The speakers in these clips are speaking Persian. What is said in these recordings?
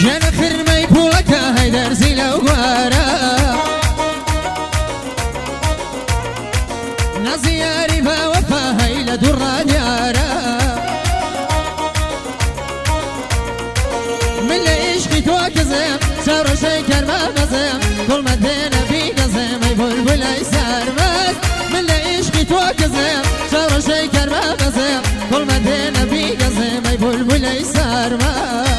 جانا خرمي بولك هيدر زيلا وغارا نزياري بوفا هيلا درا ديارا من ليشقي توكزم شارو شيكر ما بزم كل ما دينا بيقزم اي بلبل اي سارمز من ليشقي توكزم شارو شيكر ما بزم كل ما دينا بيقزم اي بلبل اي سارمز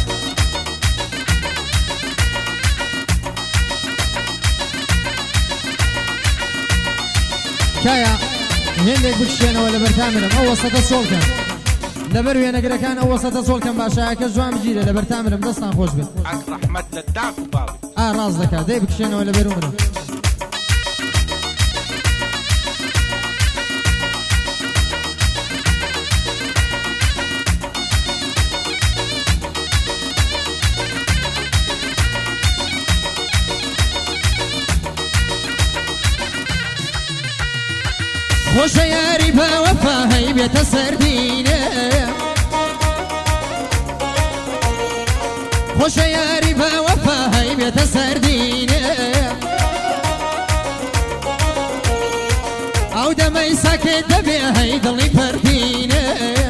كايا هندك بكشينا ولا برتامرم او وسط الصول كان لبر ويا نقرا كان او وسط الصول كان باشا كجوام جيله لبرتامرم دستان خوش بن عك رحمت للدعك بابي رازك دي بكشينا ولا برومنا خوش یاری با وفا هی بیت سردینه خوش یاری با وفا هی بیت سردینه او دمی ساکت دبی هی دلی پردینه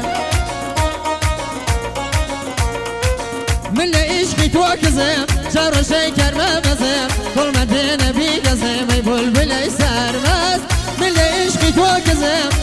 من لعشقی تو کزم جارو شیکر مبزم کل مدینه بیگزم ای بلبل ای سرمز من لعشقی تو کزم